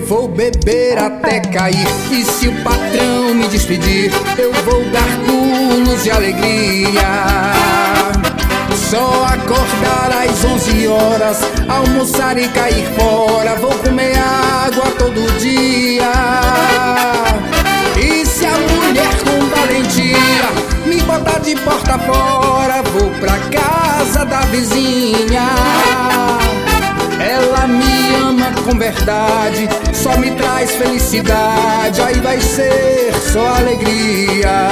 vou beber até cair, e se o patrão me despedir, eu vou dar pulos de alegria. Só acordar às 11 horas, almoçar e cair fora, vou comer água todo dia. E se a mulher com valentia me botar de porta fora, vou pra casa da vizinha. Ela me ama com verdade, só me traz felicidade, aí vai ser só alegria.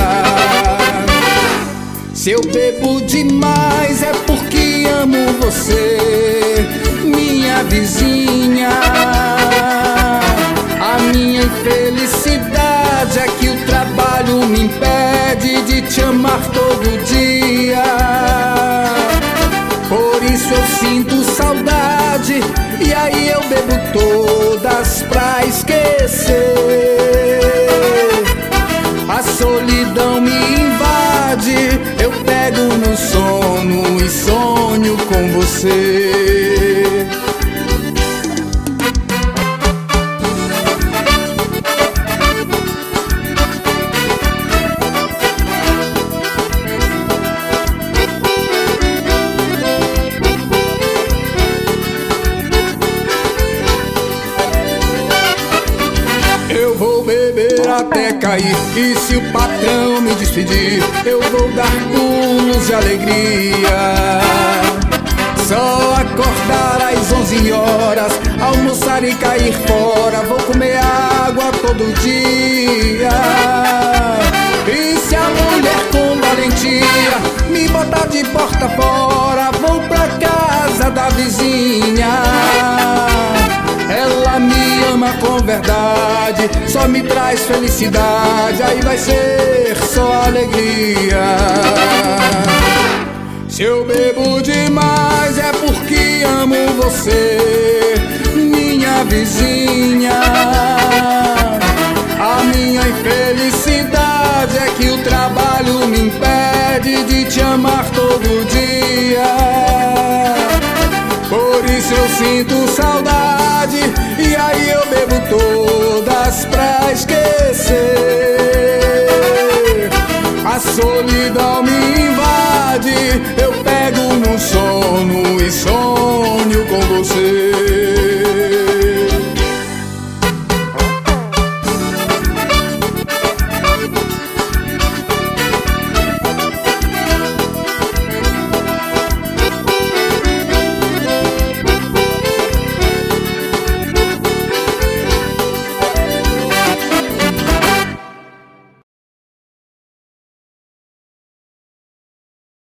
Se eu bebo demais é porque amo você, minha vizinha. A minha infelicidade é que o trabalho me impede de te amar todo dia. Por isso eu sinto saudade, e aí eu bebo todas pra esquecer. A solidão me invade, eu pego no sono e sonho com você. Eu vou beber até cair, e se o patrão me despedir, eu vou dar pulos de alegria. Só acordar às 11 horas, almoçar e cair fora, vou comer água todo dia. E se a mulher com valentia me botar de porta fora, vou pra casa da vizinha. Ela me ama com verdade, só me traz felicidade, aí vai ser só alegria. Se eu bebo demais é porque amo você, minha vizinha. A minha infelicidade é que o trabalho me impede de te amar todo dia. Por isso eu sinto saudade, e aí eu bebo todas pra esquecer. A solidão me invade, eu pego no sono e sonho